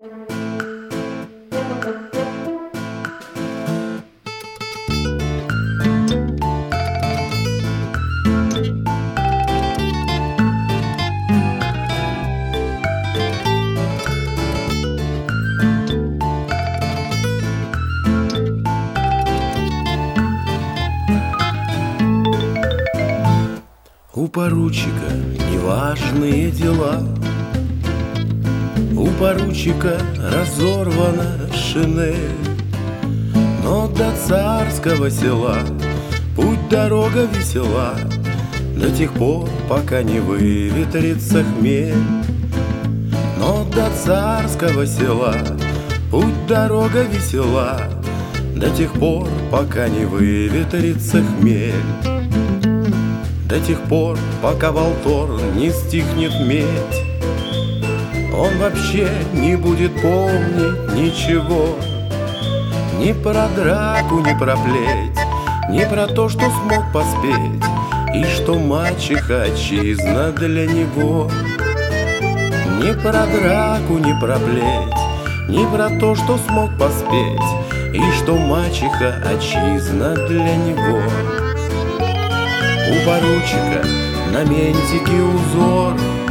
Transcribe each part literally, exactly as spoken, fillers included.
У поручика неважные дела, у поручика разорвана шинель, но до царского села путь дорога весела до тех пор, пока не выветрится хмель. Но до царского села путь дорога весела до тех пор, пока не выветрится хмель. До тех пор, пока Волтор не стихнет медь, он вообще не будет помнить ничего. Ни про драку, ни про плеть, ни про то, что смог поспеть, и что мачеха отчизна для него. Ни про драку, ни про плеть, ни про то, что смог поспеть, и что мачеха отчизна для него. У поручика на ментике узор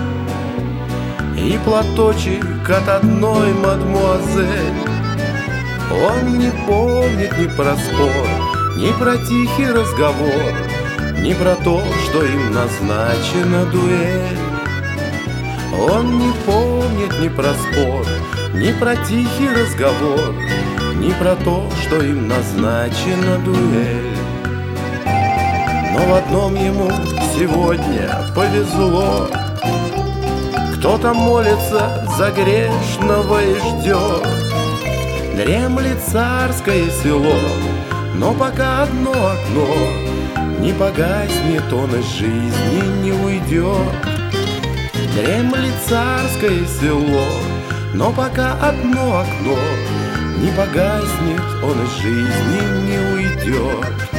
и платочек от одной мадмуазель. Он не помнит ни про спор, ни про тихий разговор, ни про то, что им назначена дуэль. Он не помнит ни про спор, ни про тихий разговор, ни про то, что им назначена дуэль. Но в одном ему сегодня повезло: кто-то молится за грешного и ждет. Дремлет царское село, но пока одно окно не погаснет, он из жизни не уйдет. Дремлет царское село, но пока одно окно не погаснет, он из жизни не уйдет.